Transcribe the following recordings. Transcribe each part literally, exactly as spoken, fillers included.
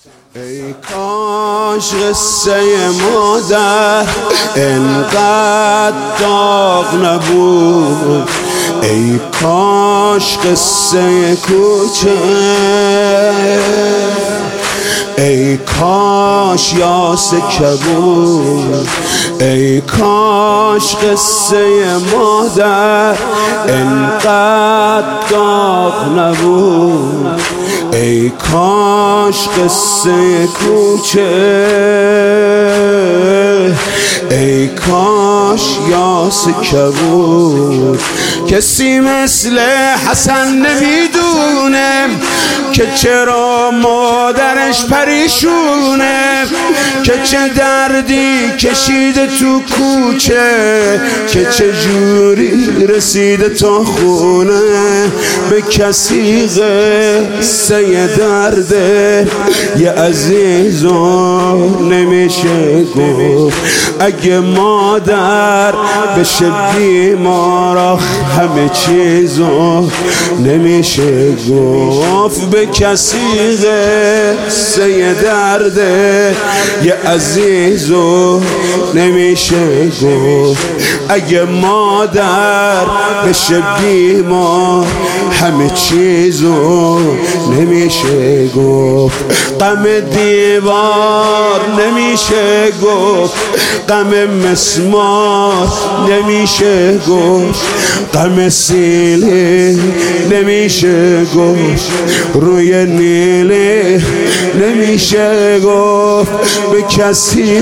ای کاش قصه مادر انقدر داغ نبود، ای کاش قصه کوچه، ای کاش یاس کبود، ای کاش قصه مادر انقدر داغ نبود، ای کاش قصه کوچه، ای کاش یاس کبود. کسی مثل حسن نمیدونه که چرا مادرش پریشونه، که چه دردی کشیده تو کوچه، که چه جوری رسیده تا خونه. به کسی قصه درده یه عزیزو نمیشه گفت، اگه مادر بشه بیمار همه چیزو نمیشه گفت. به کسی قصه درده یه عزیزو نمیشه گفت، اگه مادر بشه بیمار همه چیزو نمیشه گفت. غم دیوار نمیشه گفت، غم مسمار نمیشه گفت، غم سیلی نمیشه گفت، روی نیلی نمیشه گفت. به کسی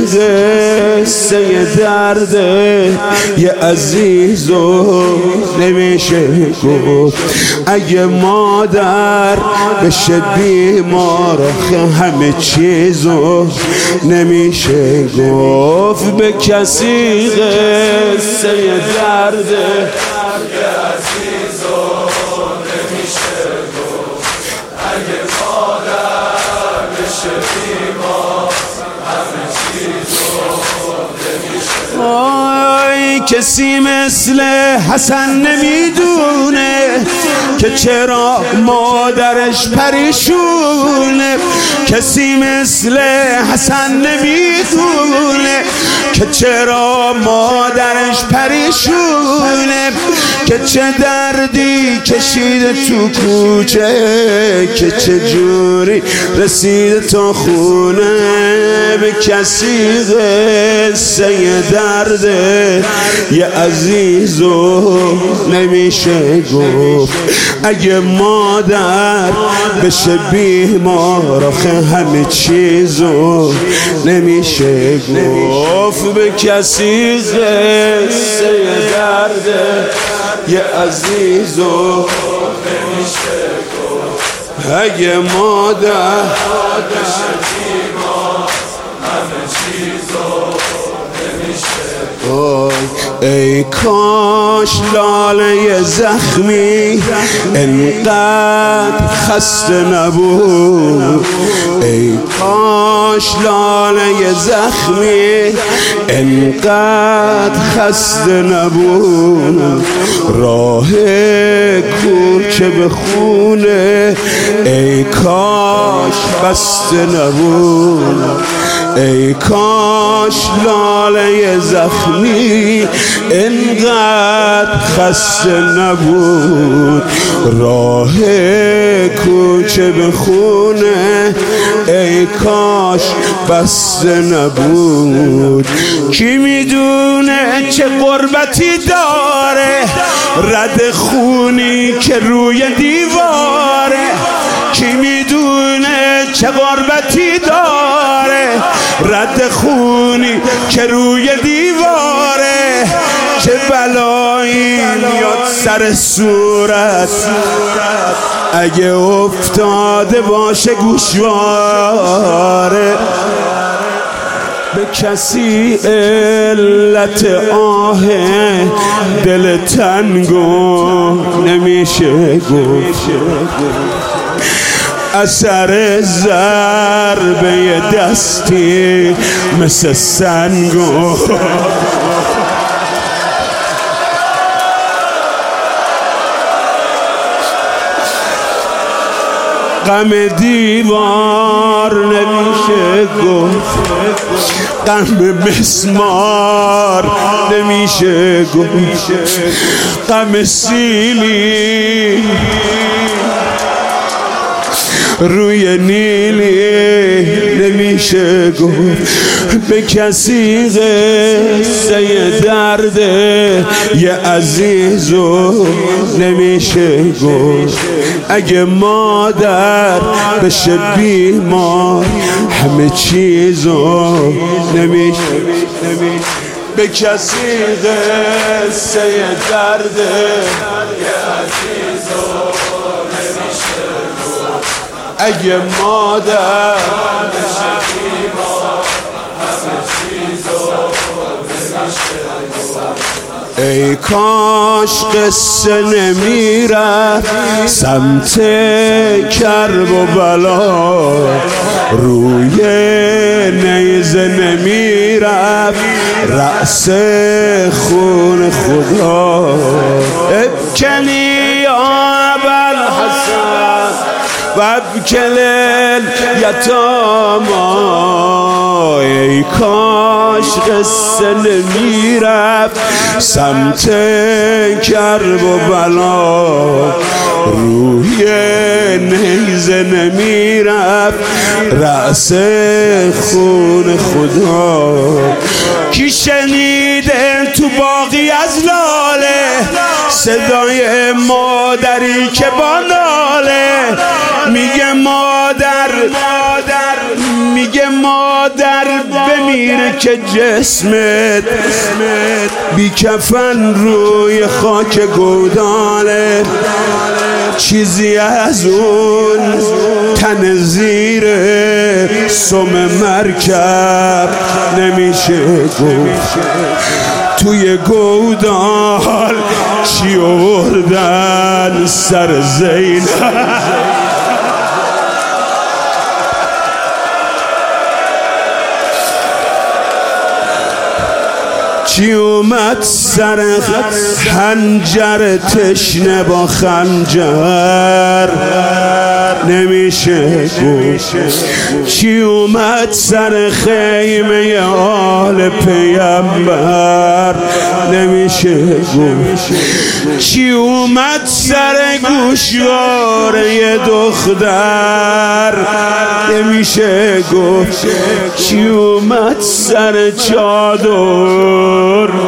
قصه درده یه عزیزو نمیشه گفت، اگه مادر بشه بیمار همه چیزو نمیشه گفت. به کسی قصه درده یه عزیزو نمیشه گفت، اگه مادر بشه بیمار همه چیزو نمیشه گفت. کسی مثل حسن نمیدونه که چرا مادرش پریشونه، کسی مثل حسن نمیدونه که چرا مادرش پریشونه، که چه دردی کشیده تو کوچه، که چه جوری رسیده تا خونه. به کسی قصه درده یه عزیزو نمیشه گفت، اگه مادر بشه بیمار آخه همه چیزو نمیشه گفت. به کسی قصه درده یه عزیزو نمیشه گفت، اگه مادر بشه بیمار همه چیزو نمیشه گفت. ای کاش لاله زخمی انقدر خسته نبود، ای کاش لاله زخمی انقدر خسته نبود. راه کوچه به خونه ای کاش بسته نبود، ای کاش لاله زخمی انقدر خسته نبود. راه کوچه به خونه ای کاش بسته نبود. کی میدونه چه غربتی داره رد خونی که روی دیواره، کی میدونه چه غربتی داره رد خونی که روی دیواره. چه بلایی میاد سر صورت اگه افتاده باشه گوشواره. به کسی علت آه دل تنگو نمیشه گفت، اثر ضربه دستی مثل سنگو غم دیوار نمی نمیشه گفت، غم مسمار نمیشه گفت، غم سیلی روی نیلی نمیشه گفت، به کسی قصه درد یه عزیزو نمیشه گفت. اگه مادر بشه بیمار همه چیزو نمیشه به کسی قصه درد یه عزیزو نمیشه گفت. اگه مادر بشه بیمار همه چیزو نمیشه گفت. ای کاش قصه نمیرفت سمت کرب و بلا، روی نیزه نمیرفت رأس خون خدا. ابکنی یا ابوالحسن و ابکل الیتاما، ای کاش قصه نمیرفت سمت کرب و بلا، روی نیزه نمیرفت رأس خون خدا. کی شنیده تو باقی از لاله صدای مادری که با ناله میگه مادر مادر میگه مادر بمیره که جسمت بی کفن روی خاک گوداله، چیزی از اون تن زیر سم مرکب نمیشه گفت. توی گودال چی آوردن سر زینب، چی اومد سر خنجر تشنه با خنجر نمیشه گفت. چی اومد سر خیمه آل پیامبر نمیشه گفت. چی اومد سر گوشواره دختر نمیشه گفت. چی اومد سر چادر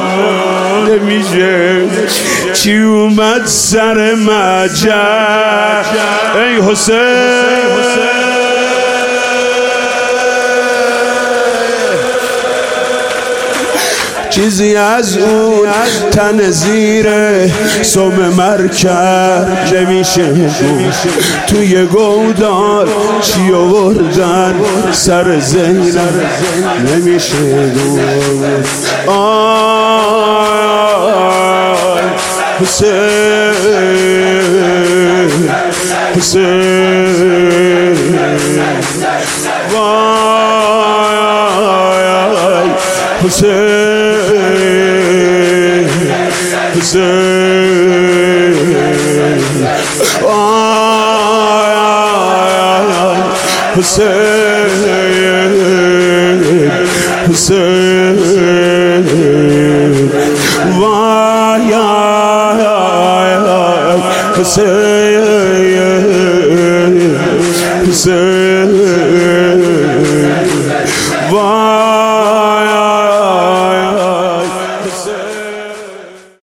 نمیشه. چی اومد سر مجد ای حسین، چیزی از اون تن زیر سم مرکب نمیشه گفت. توی گودال چی آوردن سر زینب نمیشه گفت. آی حسین حسین وای حسین حسین وای حسین حسین وای حسین حسین وای حسین.